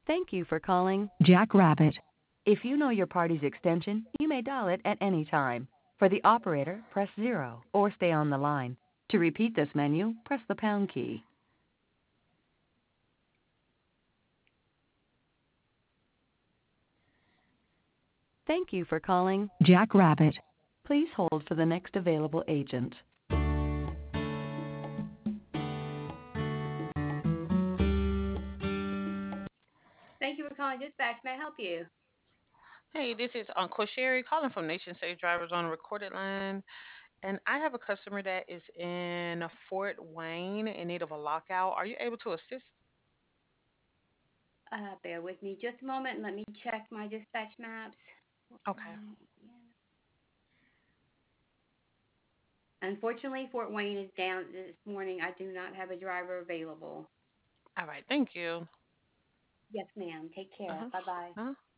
Thank you for calling Jackrabbit. If you know your party's extension, you may dial it at any time. For the operator, press 0 or stay on the line. To repeat this menu, press the pound key. Thank you for calling Jackrabbit. Please hold for the next available agent. Thank you for calling Dispatch. May I help you? Hey, this is Uncle Sherry calling from Nation Safe Drivers on a recorded line. And I have a customer that is in Fort Wayne in need of a lockout. Are you able to assist? Bear with me just a moment and let me check my dispatch maps. Okay. Yeah. Unfortunately, Fort Wayne is down this morning. I do not have a driver available. All right. Thank you. Yes, ma'am. Take care. Uh-huh. Bye bye. Uh-huh.